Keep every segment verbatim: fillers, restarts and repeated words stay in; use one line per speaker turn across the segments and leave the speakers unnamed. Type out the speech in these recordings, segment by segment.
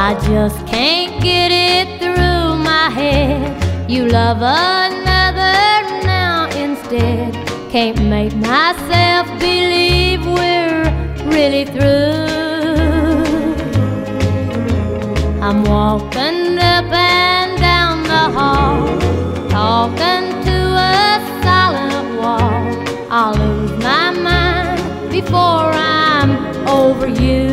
I just can't get it through my head. You love another now instead. Can't make myself believe we're really through. I'm walking up and down the hall, talking to a silent wall. I'll lose my mind before I'm over you.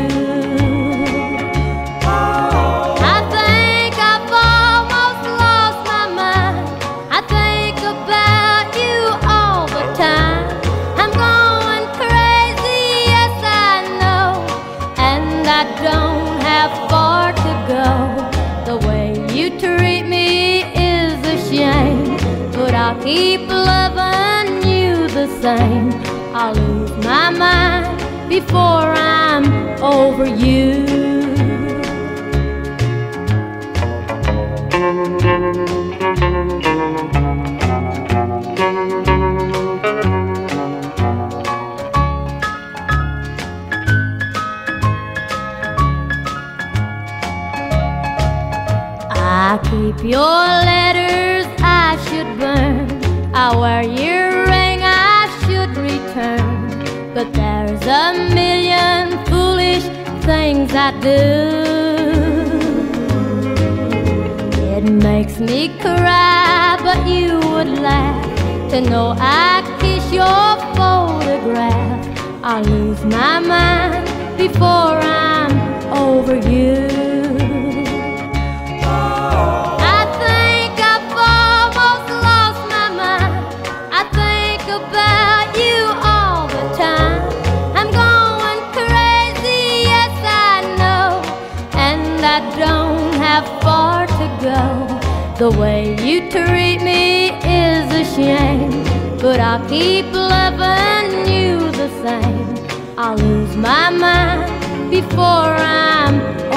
I think I've almost lost my mind. I think about you all the time. I'm going crazy, yes I know, and I don't have far to go. The way you treat me is a shame, but I'll keep loving you the same. I'll lose my mind before I'm over you. I keep your letters I should burn. I wear your ring I should return. But there's a million foolish things I do. It makes me cry, but you would laugh to know I kiss your photograph. I'll lose my mind before I'm over you. I think I've almost lost my mind. I think about you all the time. I'm going crazy, yes I know, and I don't have far to go. The way you treat me is a shame, but I'll keep loving you the same. I'll lose my mind before I'm